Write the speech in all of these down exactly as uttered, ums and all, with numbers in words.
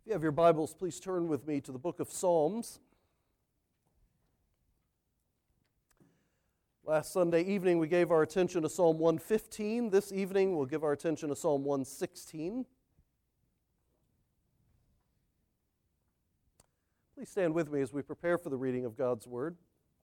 If you have your Bibles, please turn with me to the book of Psalms. Last Sunday evening we gave our attention to Psalm one fifteen. This evening we'll give our attention to Psalm one sixteen. Please stand with me as we prepare for the reading of God's Word.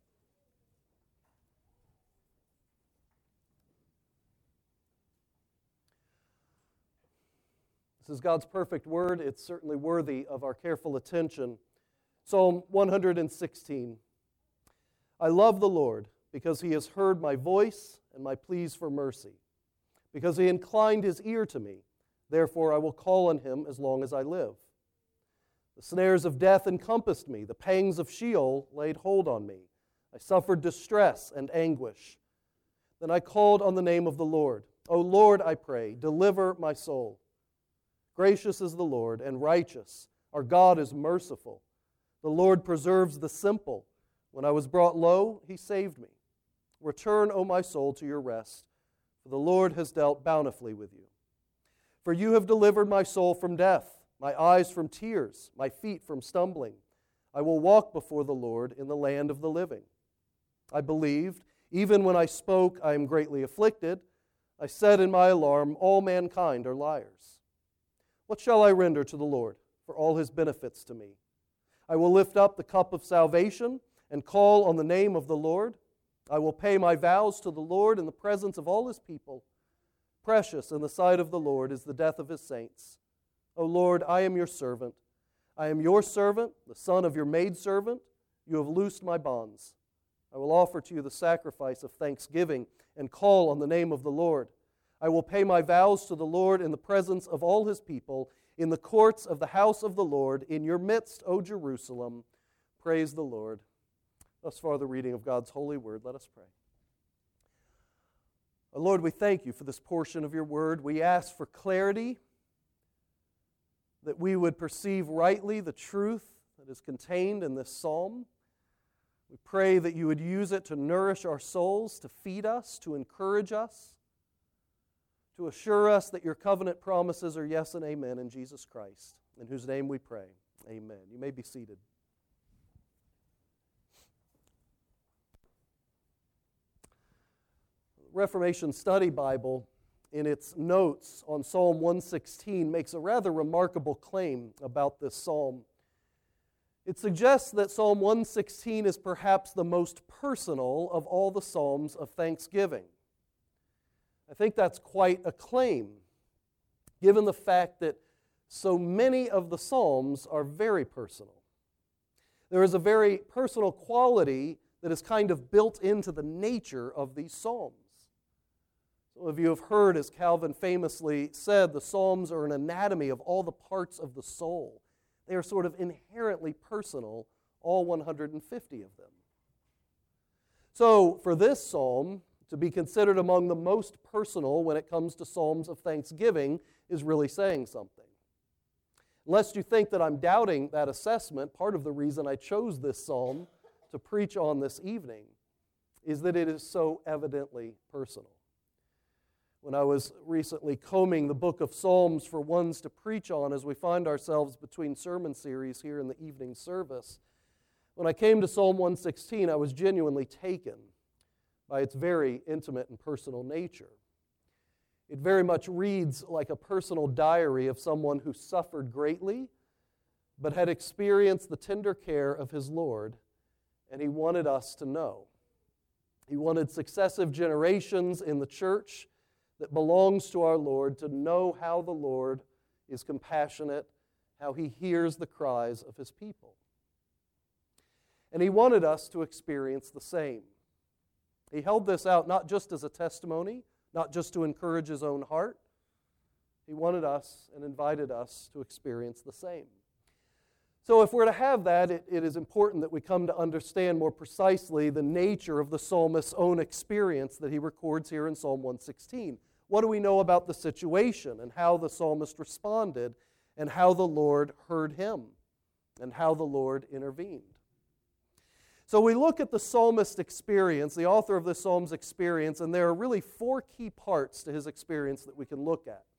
This is God's perfect Word. It's certainly worthy of our careful attention. Psalm one sixteen. I love the Lord because He has heard my voice and my pleas for mercy. Because He inclined His ear to me, therefore I will call on Him as long as I live. The snares of death encompassed me, the pangs of Sheol laid hold on me. I suffered distress and anguish. Then I called on the name of the Lord. O Lord, I pray, deliver my soul. Gracious is the Lord and righteous. Our God is merciful. The Lord preserves the simple. When I was brought low, He saved me. Return, O my soul, to your rest, for the Lord has dealt bountifully with you. For you have delivered my soul from death, my eyes from tears, my feet from stumbling. I will walk before the Lord in the land of the living. I believed, even when I spoke, I am greatly afflicted. I said in my alarm, all mankind are liars. What shall I render to the Lord for all His benefits to me? I will lift up the cup of salvation and call on the name of the Lord. I will pay my vows to the Lord in the presence of all His people. Precious in the sight of the Lord is the death of His saints. O Lord, I am your servant. I am your servant, the son of your maidservant. You have loosed my bonds. I will offer to you the sacrifice of thanksgiving and call on the name of the Lord. I will pay my vows to the Lord in the presence of all His people, in the courts of the house of the Lord, in your midst, O Jerusalem. Praise the Lord. Thus far the reading of God's holy word. Let us pray. O Lord, we thank you for this portion of your word. We ask for clarity, that we would perceive rightly the truth that is contained in this psalm. We pray that you would use it to nourish our souls, to feed us, to encourage us, to assure us that your covenant promises are yes and amen in Jesus Christ, in whose name we pray. Amen. You may be seated. Reformation Study Bible, in its notes on Psalm one sixteen, makes a rather remarkable claim about this psalm. It suggests that Psalm one sixteen is perhaps the most personal of all the psalms of thanksgiving. I think that's quite a claim, given the fact that so many of the Psalms are very personal. There is a very personal quality that is kind of built into the nature of these Psalms. Some of you have heard, as Calvin famously said, the Psalms are an anatomy of all the parts of the soul. They are sort of inherently personal, all one hundred fifty of them. So, for this psalm to be considered among the most personal when it comes to psalms of thanksgiving is really saying something. Lest you think that I'm doubting that assessment, part of the reason I chose this psalm to preach on this evening is that it is so evidently personal. When I was recently combing the book of Psalms for ones to preach on as we find ourselves between sermon series here in the evening service, when I came to Psalm one sixteen, I was genuinely taken by its very intimate and personal nature. It very much reads like a personal diary of someone who suffered greatly, but had experienced the tender care of his Lord, and he wanted us to know. He wanted successive generations in the church that belongs to our Lord to know how the Lord is compassionate, how He hears the cries of His people. And He wanted us to experience the same. He held this out not just as a testimony, not just to encourage His own heart. He wanted us and invited us to experience the same. So if we're to have that, it, it is important that we come to understand more precisely the nature of the psalmist's own experience that he records here in Psalm one sixteen. What do we know about the situation and how the psalmist responded and how the Lord heard him and how the Lord intervened? So we look at the psalmist's experience, the author of the psalm's experience, and there are really four key parts to his experience that we can look at.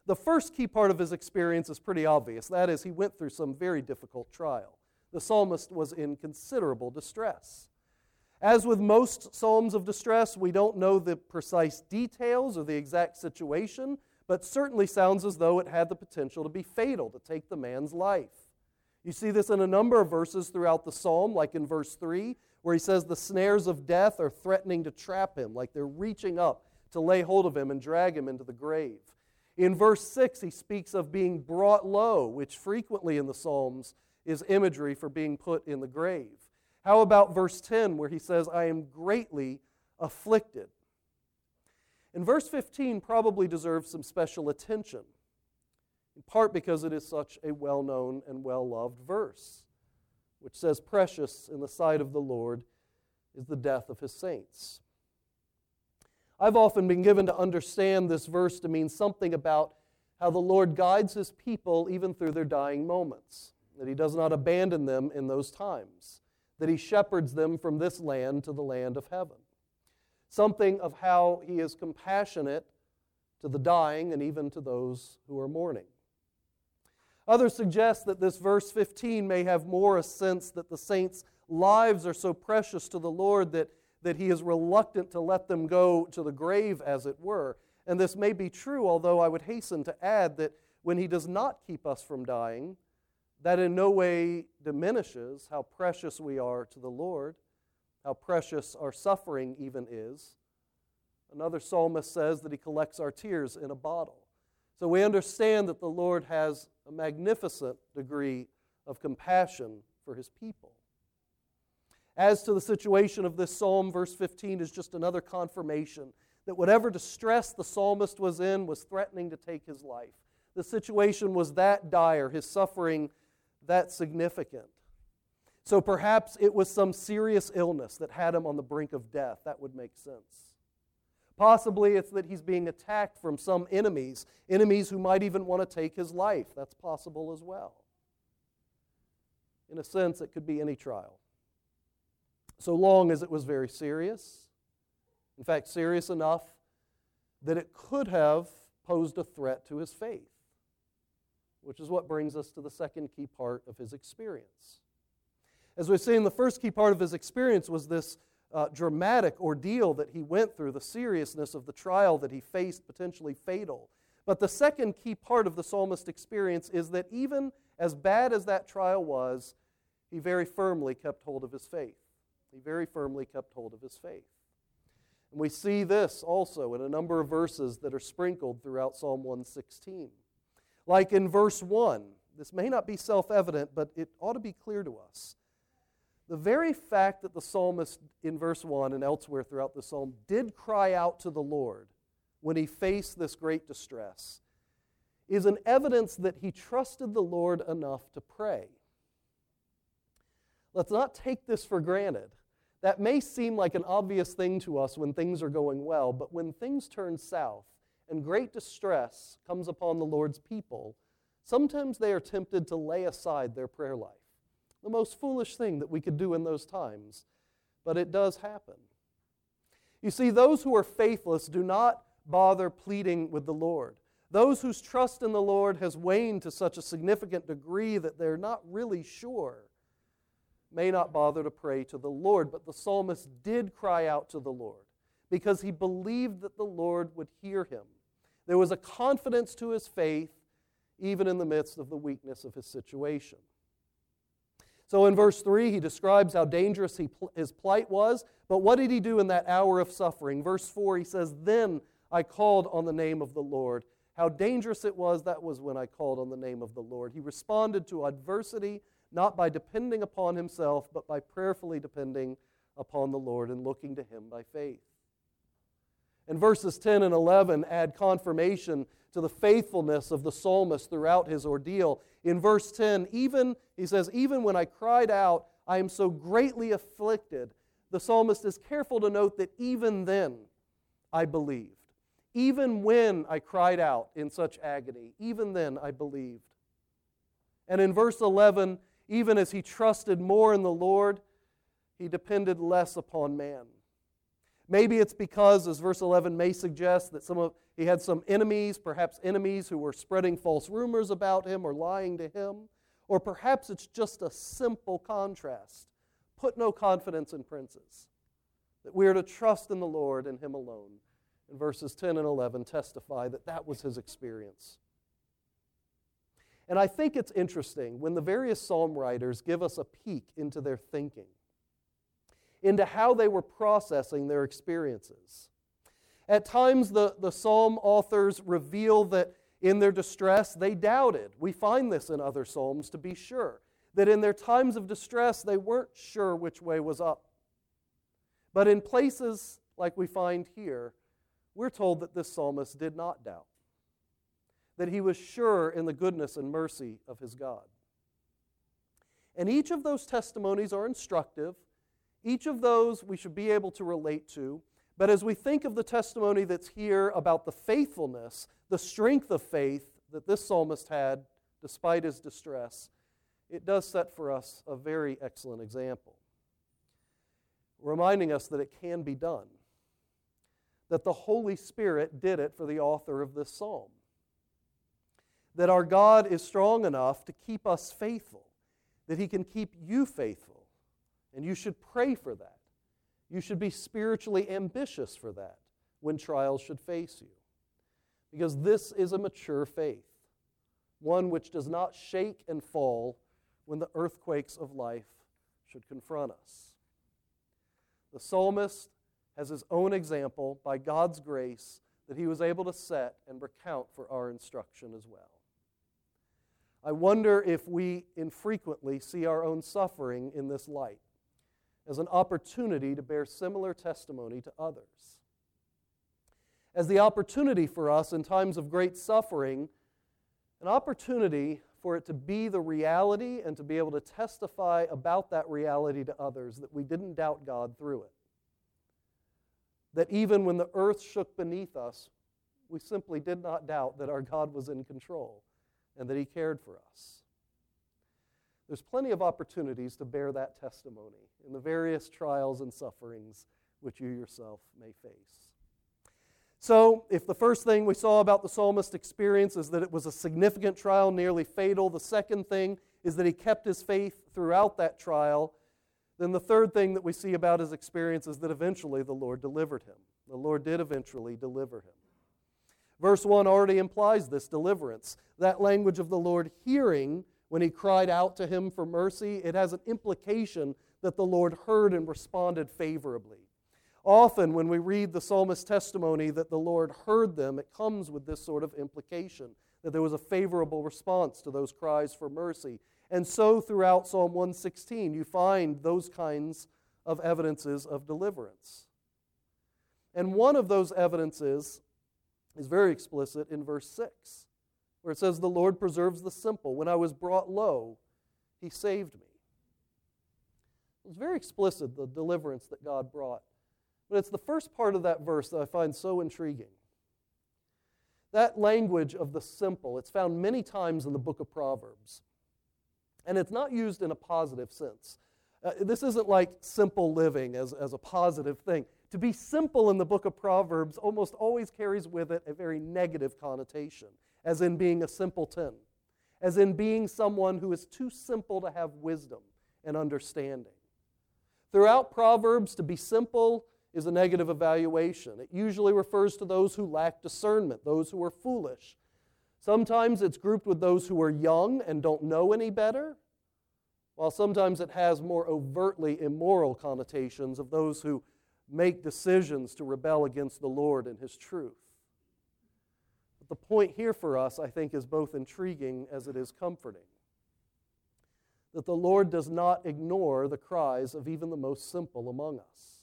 The first key part of his experience is pretty obvious. That is, he went through some very difficult trial. The psalmist was in considerable distress. As with most psalms of distress, we don't know the precise details or the exact situation, but certainly sounds as though it had the potential to be fatal, to take the man's life. You see this in a number of verses throughout the psalm, like in verse three, where he says the snares of death are threatening to trap him, like they're reaching up to lay hold of him and drag him into the grave. In verse six, he speaks of being brought low, which frequently in the Psalms is imagery for being put in the grave. How about verse ten, where he says, I am greatly afflicted? And verse fifteen probably deserves some special attention, in part because it is such a well-known and well-loved verse, which says, precious in the sight of the Lord is the death of his saints. I've often been given to understand this verse to mean something about how the Lord guides his people even through their dying moments, that he does not abandon them in those times, that he shepherds them from this land to the land of heaven. Something of how he is compassionate to the dying and even to those who are mourning. Others suggest that this verse fifteen may have more a sense that the saints' lives are so precious to the Lord that that he is reluctant to let them go to the grave, as it were. And this may be true, although I would hasten to add that when he does not keep us from dying, that in no way diminishes how precious we are to the Lord, how precious our suffering even is. Another psalmist says that he collects our tears in a bottle. So we understand that the Lord has a magnificent degree of compassion for his people. As to the situation of this psalm, verse fifteen is just another confirmation that whatever distress the psalmist was in was threatening to take his life. The situation was that dire, his suffering that significant. So perhaps it was some serious illness that had him on the brink of death. That would make sense. Possibly it's that he's being attacked from some enemies, enemies who might even want to take his life. That's possible as well. In a sense, it could be any trial, so long as it was very serious. In fact, serious enough that it could have posed a threat to his faith, which is what brings us to the second key part of his experience. As we've seen, the first key part of his experience was this uh, dramatic ordeal that he went through, the seriousness of the trial that he faced, potentially fatal. But the second key part of the psalmist's experience is that even as bad as that trial was, he very firmly kept hold of his faith. He very firmly kept hold of his faith. And we see this also in a number of verses that are sprinkled throughout Psalm one sixteen. Like in verse one, this may not be self-evident, but it ought to be clear to us. The very fact that the psalmist in verse one and elsewhere throughout the psalm did cry out to the Lord when he faced this great distress is an evidence that he trusted the Lord enough to pray. Let's not take this for granted. That may seem like an obvious thing to us when things are going well, but when things turn south and great distress comes upon the Lord's people, sometimes they are tempted to lay aside their prayer life. The most foolish thing that we could do in those times, but it does happen. You see, those who are faithless do not bother pleading with the Lord. Those whose trust in the Lord has waned to such a significant degree that they're not really sure may not bother to pray to the Lord. But the psalmist did cry out to the Lord because he believed that the Lord would hear him. There was a confidence to his faith even in the midst of the weakness of his situation. So in verse three, he describes how dangerous he, his plight was, but what did he do in that hour of suffering? Verse four, he says, "Then I called on the name of the Lord." How dangerous it was, that was when I called on the name of the Lord. He responded to adversity not by depending upon himself, but by prayerfully depending upon the Lord and looking to him by faith. And verses ten and eleven add confirmation to the faithfulness of the psalmist throughout his ordeal. In verse ten, even, he says, even when I cried out, I am so greatly afflicted. The psalmist is careful to note that even then I believed. Even when I cried out in such agony, even then I believed. And in verse eleven, even as he trusted more in the Lord, he depended less upon man. Maybe it's because, as verse eleven may suggest, that some of he had some enemies, perhaps enemies who were spreading false rumors about him or lying to him. Or perhaps it's just a simple contrast. Put no confidence in princes. That we are to trust in the Lord and Him alone. And verses ten and eleven testify that that was his experience. And I think it's interesting when the various psalm writers give us a peek into their thinking, into how they were processing their experiences. At times, the, the psalm authors reveal that in their distress, they doubted. We find this in other psalms, to be sure, that in their times of distress, they weren't sure which way was up. But in places like we find here, we're told that this psalmist did not doubt, that he was sure in the goodness and mercy of his God. And each of those testimonies are instructive. Each of those we should be able to relate to. But as we think of the testimony that's here about the faithfulness, the strength of faith that this psalmist had despite his distress, it does set for us a very excellent example, reminding us that it can be done, that the Holy Spirit did it for the author of this psalm, that our God is strong enough to keep us faithful, that He can keep you faithful, and you should pray for that. You should be spiritually ambitious for that when trials should face you. Because this is a mature faith, one which does not shake and fall when the earthquakes of life should confront us. The psalmist has his own example by God's grace that he was able to set and recount for our instruction as well. I wonder if we infrequently see our own suffering in this light, as an opportunity to bear similar testimony to others. As the opportunity for us in times of great suffering, an opportunity for it to be the reality and to be able to testify about that reality to others, that we didn't doubt God through it. That even when the earth shook beneath us, we simply did not doubt that our God was in control and that He cared for us. There's plenty of opportunities to bear that testimony in the various trials and sufferings which you yourself may face. So, if the first thing we saw about the psalmist's experience is that it was a significant trial, nearly fatal, the second thing is that he kept his faith throughout that trial, then the third thing that we see about his experience is that eventually the Lord delivered him. The Lord did eventually deliver him. Verse one already implies this deliverance. That language of the Lord hearing when he cried out to Him for mercy, it has an implication that the Lord heard and responded favorably. Often when we read the psalmist's testimony that the Lord heard them, it comes with this sort of implication, that there was a favorable response to those cries for mercy. And so throughout Psalm one sixteen, you find those kinds of evidences of deliverance. And one of those evidences is very explicit in verse six. Where it says, the Lord preserves the simple. When I was brought low, He saved me. It's very explicit, the deliverance that God brought. But it's the first part of that verse that I find so intriguing. That language of the simple, it's found many times in the book of Proverbs. And it's not used in a positive sense. Uh, this isn't like simple living as, as a positive thing. To be simple in the book of Proverbs almost always carries with it a very negative connotation, as in being a simpleton, as in being someone who is too simple to have wisdom and understanding. Throughout Proverbs, to be simple is a negative evaluation. It usually refers to those who lack discernment, those who are foolish. Sometimes it's grouped with those who are young and don't know any better, while sometimes it has more overtly immoral connotations of those who make decisions to rebel against the Lord and His truth. But the point here for us, I think, is both intriguing as it is comforting. That the Lord does not ignore the cries of even the most simple among us.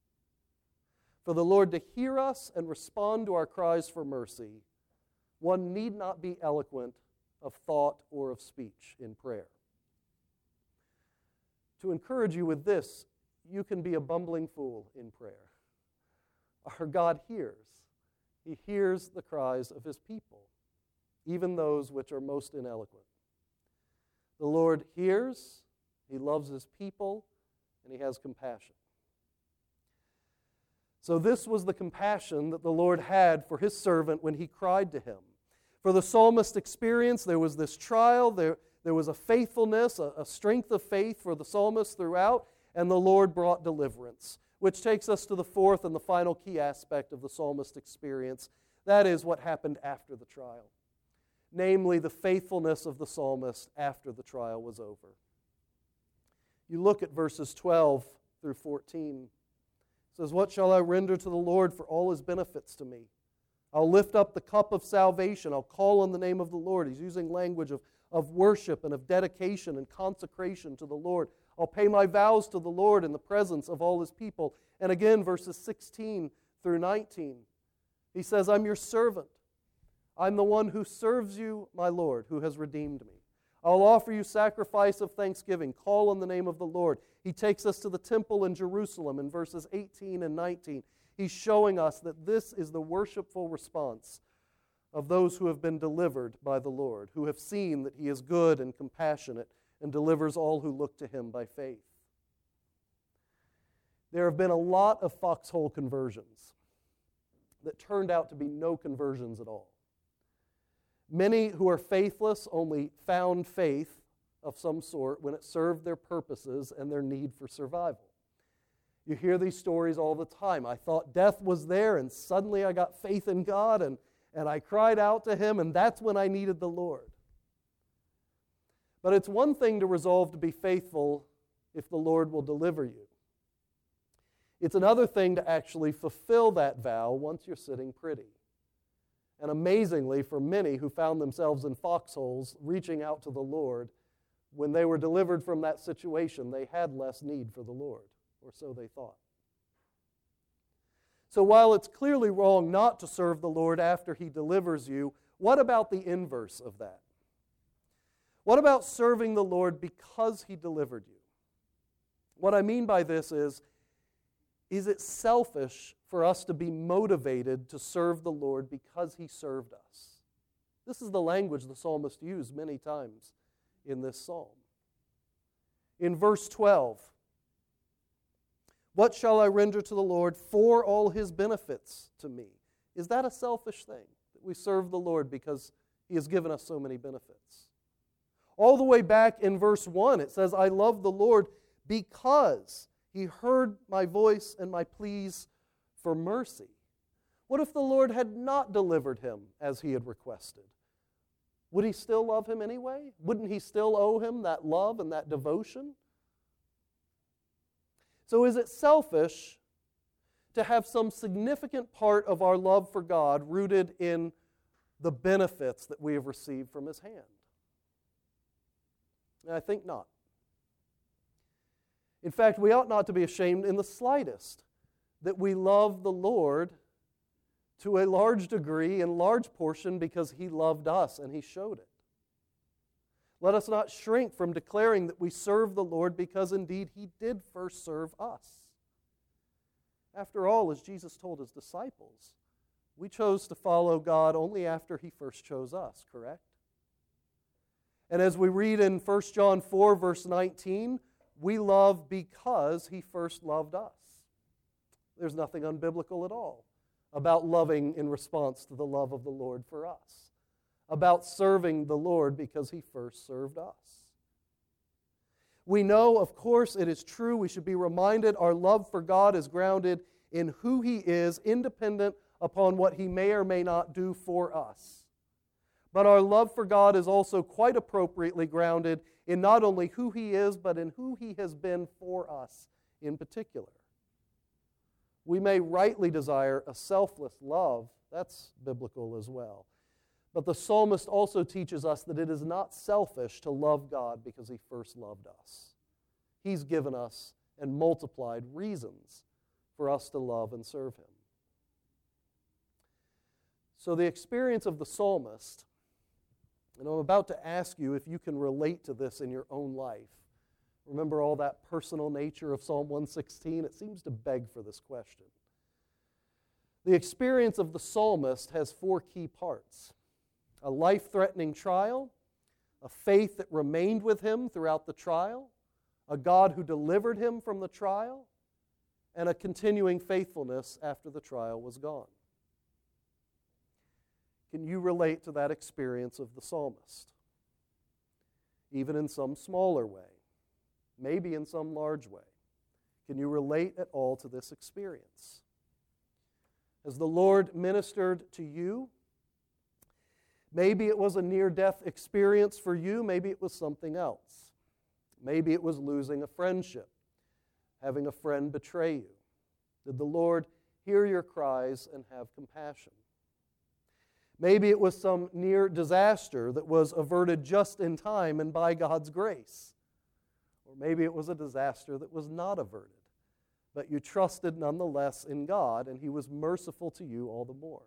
For the Lord to hear us and respond to our cries for mercy, one need not be eloquent of thought or of speech in prayer. To encourage you with this, you can be a bumbling fool in prayer. Our God hears. He hears the cries of His people, even those which are most ineloquent. The Lord hears, He loves His people, and He has compassion. So this was the compassion that the Lord had for His servant when he cried to Him. For the psalmist experience, there was this trial, there, there was a faithfulness, a, a strength of faith for the psalmist throughout, and the Lord brought deliverance. Which takes us to the fourth and the final key aspect of the psalmist experience. That is what happened after the trial. Namely, the faithfulness of the psalmist after the trial was over. You look at verses twelve through fourteen. It says, "What shall I render to the Lord for all His benefits to me? I'll lift up the cup of salvation. I'll call on the name of the Lord." He's using language of, of worship and of dedication and consecration to the Lord. "I'll pay my vows to the Lord in the presence of all His people." And again, verses sixteen through nineteen. He says, "I'm your servant. I'm the one who serves you, my Lord, who has redeemed me. I'll offer you sacrifice of thanksgiving. Call on the name of the Lord." He takes us to the temple in Jerusalem in verses eighteen and nineteen. He's showing us that this is the worshipful response of those who have been delivered by the Lord, who have seen that He is good and compassionate and delivers all who look to Him by faith. There have been a lot of foxhole conversions that turned out to be no conversions at all. Many who are faithless only found faith of some sort when it served their purposes and their need for survival. You hear these stories all the time. I thought death was there, and suddenly I got faith in God, and, and I cried out to Him, and that's when I needed the Lord. But it's one thing to resolve to be faithful if the Lord will deliver you. It's another thing to actually fulfill that vow once you're sitting pretty. And amazingly, for many who found themselves in foxholes reaching out to the Lord, when they were delivered from that situation, they had less need for the Lord, or so they thought. So while it's clearly wrong not to serve the Lord after He delivers you, what about the inverse of that? What about serving the Lord because He delivered you? What I mean by this is, is it selfish for us to be motivated to serve the Lord because He served us? This is the language the psalmist used many times in this psalm. In verse twelve, "What shall I render to the Lord for all His benefits to me?" Is that a selfish thing, that we serve the Lord because He has given us so many benefits? All the way back in verse one, it says, "I love the Lord because He heard my voice and my pleas for mercy." What if the Lord had not delivered him as he had requested? Would he still love him anyway? Wouldn't he still owe him that love and that devotion? So is it selfish to have some significant part of our love for God rooted in the benefits that we have received from His hand? And I think not. In fact, we ought not to be ashamed in the slightest that we love the Lord to a large degree, in large portion, because He loved us and He showed it. Let us not shrink from declaring that we serve the Lord because indeed He did first serve us. After all, as Jesus told His disciples, we chose to follow God only after He first chose us, correct? And as we read in First John four, verse nineteen, we love because He first loved us. There's nothing unbiblical at all about loving in response to the love of the Lord for us, about serving the Lord because He first served us. We know, of course, it is true, we should be reminded our love for God is grounded in who He is, independent upon what He may or may not do for us. But our love for God is also quite appropriately grounded in not only who He is, but in who He has been for us in particular. We may rightly desire a selfless love. That's biblical as well. But the psalmist also teaches us that it is not selfish to love God because He first loved us. He's given us and multiplied reasons for us to love and serve Him. So the experience of the psalmist, and I'm about to ask you if you can relate to this in your own life. Remember all that personal nature of Psalm one sixteen? It seems to beg for this question. The experience of the psalmist has four key parts: a life-threatening trial, a faith that remained with him throughout the trial, a God who delivered him from the trial, and a continuing faithfulness after the trial was gone. Can you relate to that experience of the psalmist? Even in some smaller way, maybe in some large way. Can you relate at all to this experience? Has the Lord ministered to you? Maybe it was a near-death experience for you. Maybe it was something else. Maybe it was losing a friendship, having a friend betray you. Did the Lord hear your cries and have compassion? Maybe it was some near disaster that was averted just in time and by God's grace. Or maybe it was a disaster that was not averted, but you trusted nonetheless in God, and He was merciful to you all the more.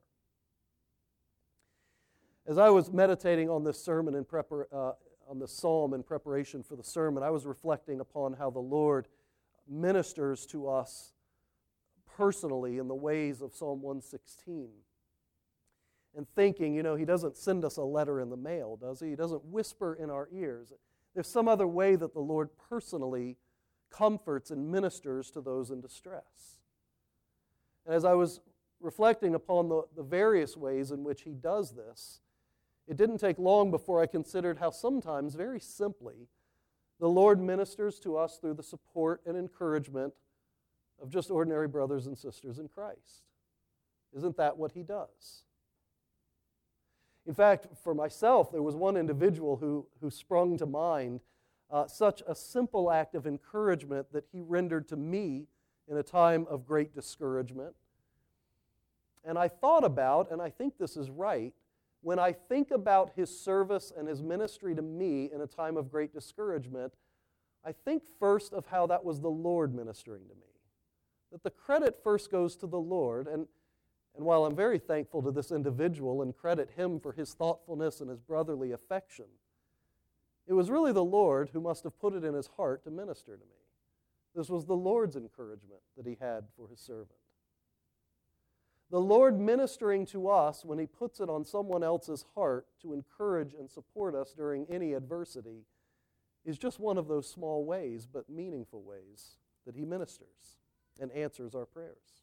As I was meditating on this sermon in prepar- uh, on this psalm in preparation for the sermon, I was reflecting upon how the Lord ministers to us personally in the ways of Psalm one sixteen. And thinking, you know, He doesn't send us a letter in the mail, does He? He doesn't whisper in our ears. There's some other way that the Lord personally comforts and ministers to those in distress. And as I was reflecting upon the, the various ways in which He does this, it didn't take long before I considered how sometimes, very simply, the Lord ministers to us through the support and encouragement of just ordinary brothers and sisters in Christ. Isn't that what He does? In fact, for myself, there was one individual who, who sprung to mind, uh, such a simple act of encouragement that he rendered to me in a time of great discouragement. And I thought about, and I think this is right, when I think about his service and his ministry to me in a time of great discouragement, I think first of how that was the Lord ministering to me. That the credit first goes to the Lord, and And while I'm very thankful to this individual and credit him for his thoughtfulness and his brotherly affection, it was really the Lord who must have put it in his heart to minister to me. This was the Lord's encouragement that He had for His servant. The Lord ministering to us when He puts it on someone else's heart to encourage and support us during any adversity is just one of those small ways, but meaningful ways, that He ministers and answers our prayers.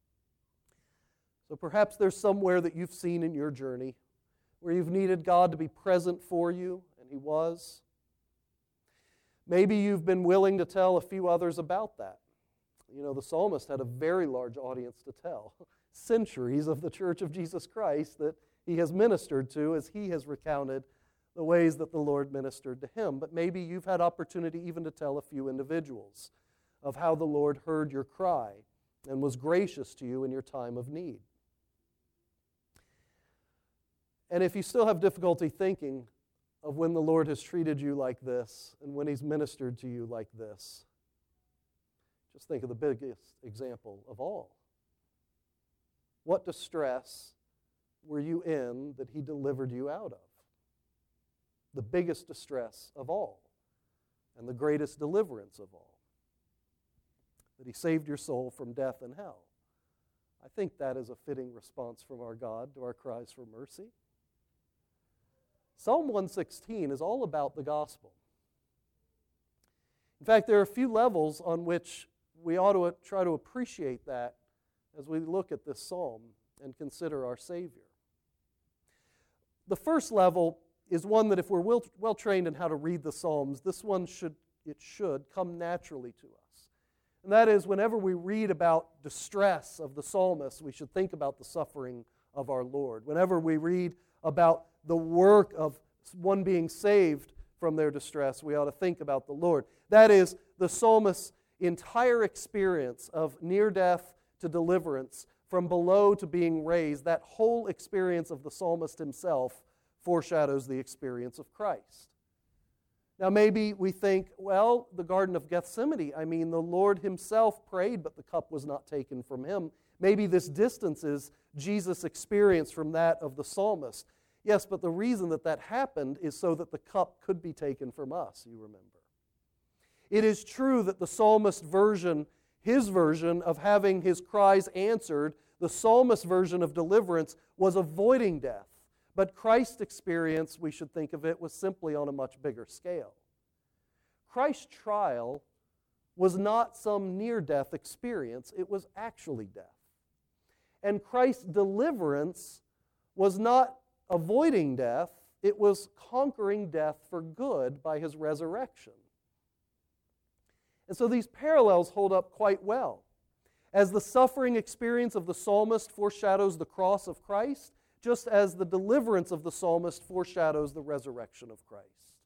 So perhaps there's somewhere that you've seen in your journey where you've needed God to be present for you, and He was. Maybe you've been willing to tell a few others about that. You know, the psalmist had a very large audience to tell. Centuries of the Church of Jesus Christ that he has ministered to as he has recounted the ways that the Lord ministered to him. But maybe you've had opportunity even to tell a few individuals of how the Lord heard your cry and was gracious to you in your time of need. And if you still have difficulty thinking of when the Lord has treated you like this and when He's ministered to you like this, just think of the biggest example of all. What distress were you in that He delivered you out of? The biggest distress of all, and the greatest deliverance of all. That He saved your soul from death and hell. I think that is a fitting response from our God to our cries for mercy. Psalm one sixteen is all about the gospel. In fact, there are a few levels on which we ought to try to appreciate that as we look at this psalm and consider our Savior. The first level is one that if we're well, well trained in how to read the Psalms, this one should, it should come naturally to us. And that is, whenever we read about distress of the psalmist, we should think about the suffering of our Lord. Whenever we read about the work of one being saved from their distress, we ought to think about the Lord. That is, the psalmist's entire experience of near death to deliverance, from below to being raised, that whole experience of the psalmist himself foreshadows the experience of Christ. Now maybe we think, well, the Garden of Gethsemane, I mean, the Lord Himself prayed, but the cup was not taken from Him. Maybe this distances Jesus' experience from that of the psalmist. Yes, but the reason that that happened is so that the cup could be taken from us, you remember. It is true that the psalmist version, his version of having his cries answered, the psalmist version of deliverance, was avoiding death. But Christ's experience, we should think of it, was simply on a much bigger scale. Christ's trial was not some near-death experience. It was actually death. And Christ's deliverance was not avoiding death. It was conquering death for good by His resurrection. And so these parallels hold up quite well. As the suffering experience of the psalmist foreshadows the cross of Christ, just as the deliverance of the psalmist foreshadows the resurrection of Christ.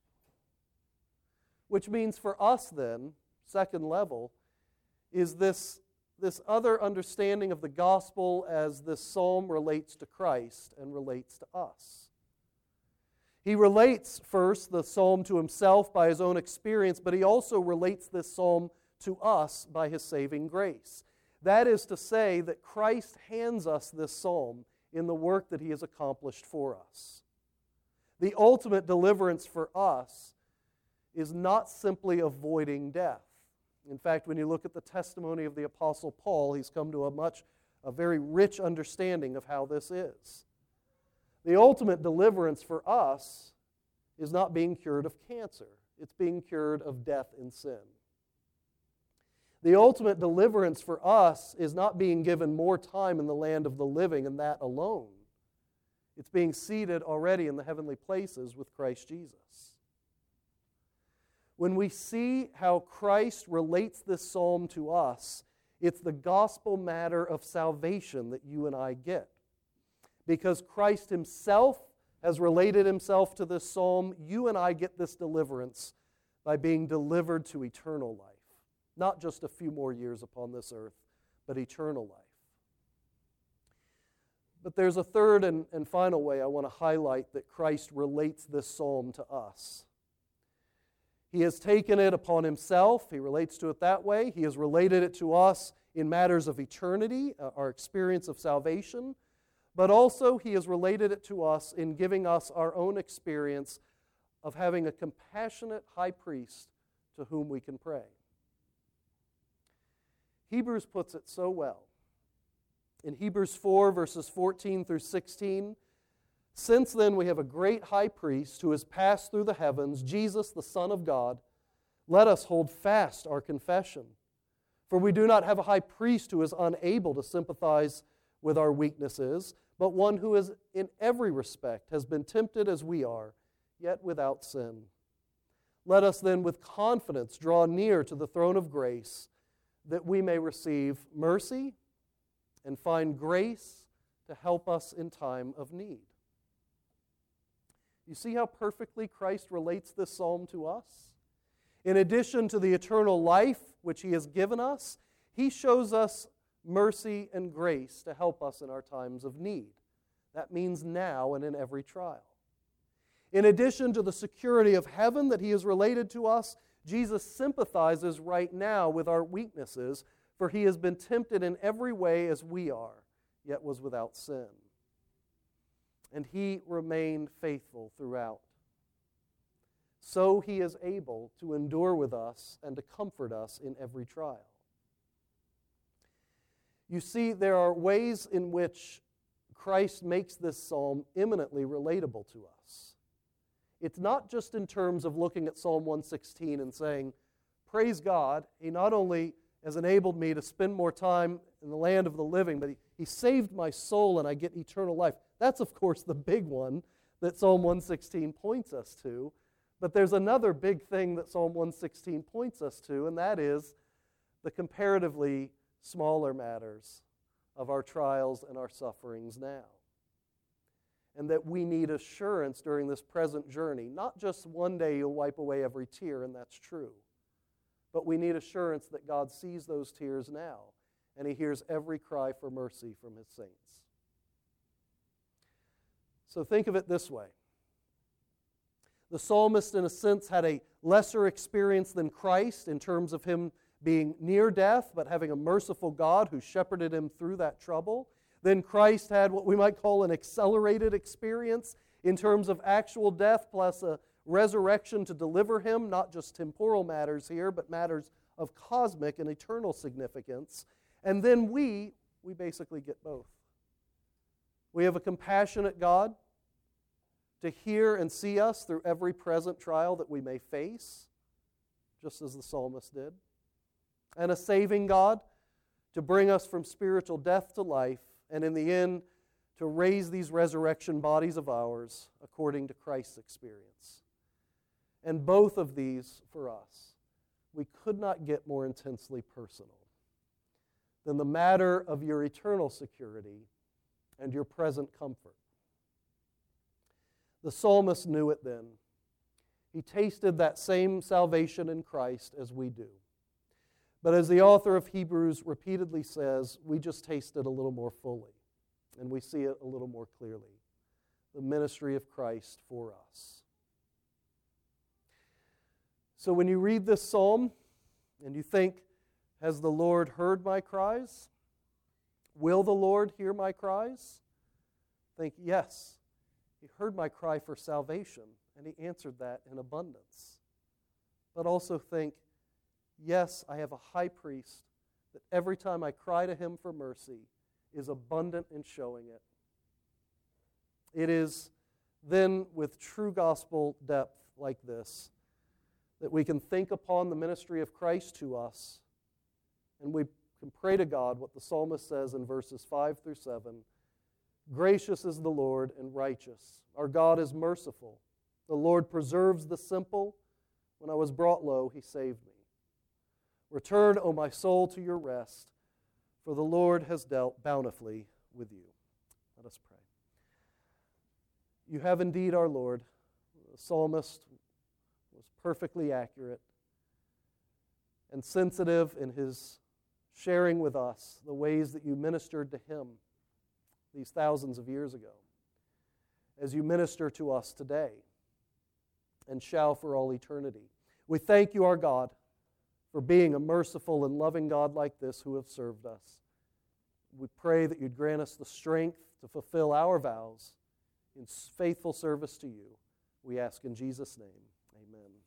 Which means for us then, second level, is this, this other understanding of the gospel as this psalm relates to Christ and relates to us. He relates first the psalm to himself by his own experience, but he also relates this psalm to us by His saving grace. That is to say that Christ hands us this psalm in the work that He has accomplished for us. The ultimate deliverance for us is not simply avoiding death. In fact, when you look at the testimony of the Apostle Paul, he's come to a much, a very rich understanding of how this is. The ultimate deliverance for us is not being cured of cancer. It's being cured of death in sin. The ultimate deliverance for us is not being given more time in the land of the living and that alone. It's being seated already in the heavenly places with Christ Jesus. When we see how Christ relates this psalm to us, it's the gospel matter of salvation that you and I get. Because Christ Himself has related Himself to this psalm, you and I get this deliverance by being delivered to eternal life. Not just a few more years upon this earth, but eternal life. But there's a third and, and final way I want to highlight that Christ relates this psalm to us. He has taken it upon Himself. He relates to it that way. He has related it to us in matters of eternity, uh, our experience of salvation. But also He has related it to us in giving us our own experience of having a compassionate high priest to whom we can pray. Hebrews puts it so well. In Hebrews four, verses fourteen through sixteen, "Since then we have a great high priest who has passed through the heavens, Jesus, the Son of God, let us hold fast our confession. For we do not have a high priest who is unable to sympathize with our weaknesses, but one who is in every respect has been tempted as we are, yet without sin. Let us then with confidence draw near to the throne of grace, that we may receive mercy and find grace to help us in time of need." You see how perfectly Christ relates this psalm to us? In addition to the eternal life which He has given us, He shows us mercy and grace to help us in our times of need. That means now and in every trial. In addition to the security of heaven that He has related to us, Jesus sympathizes right now with our weaknesses, for He has been tempted in every way as we are, yet was without sin. And He remained faithful throughout. So He is able to endure with us and to comfort us in every trial. You see, there are ways in which Christ makes this psalm eminently relatable to us. It's not just in terms of looking at Psalm one sixteen and saying, praise God, He not only has enabled me to spend more time in the land of the living, but He, he saved my soul and I get eternal life. That's, of course, the big one that Psalm one sixteen points us to. But there's another big thing that Psalm one sixteen points us to, and that is the comparatively smaller matters of our trials and our sufferings now. And that we need assurance during this present journey. Not just one day You'll wipe away every tear, and that's true. But we need assurance that God sees those tears now, and He hears every cry for mercy from His saints. So think of it this way. The psalmist, in a sense, had a lesser experience than Christ in terms of him being near death, but having a merciful God who shepherded him through that trouble. Then Christ had what we might call an accelerated experience in terms of actual death plus a resurrection to deliver him, not just temporal matters here, but matters of cosmic and eternal significance. And then we, we basically get both. We have a compassionate God to hear and see us through every present trial that we may face, just as the psalmist did. and a saving God to bring us from spiritual death to life, and in the end, to raise these resurrection bodies of ours according to Christ's experience. And both of these, for us, we could not get more intensely personal than the matter of your eternal security and your present comfort. The psalmist knew it then. He tasted that same salvation in Christ as we do. But as the author of Hebrews repeatedly says, we just taste it a little more fully, and we see it a little more clearly. The ministry of Christ for us. So when you read this psalm and you think, has the Lord heard my cries? Will the Lord hear my cries? Think, yes, He heard my cry for salvation, and He answered that in abundance. But also think, yes, I have a high priest that every time I cry to Him for mercy is abundant in showing it. It is then with true gospel depth like this that we can think upon the ministry of Christ to us, and we can pray to God what the psalmist says in verses five through seven. Gracious is the Lord and righteous. Our God is merciful. The Lord preserves the simple. When I was brought low, He saved me. Return, O my soul, to your rest, for the Lord has dealt bountifully with you. Let us pray. You have indeed, our Lord. The psalmist was perfectly accurate and sensitive in his sharing with us the ways that you ministered to him these thousands of years ago, as you minister to us today and shall for all eternity. We thank you, our God, for being a merciful and loving God like this who have served us. We pray that you'd grant us the strength to fulfill our vows in faithful service to you. We ask in Jesus' name, amen.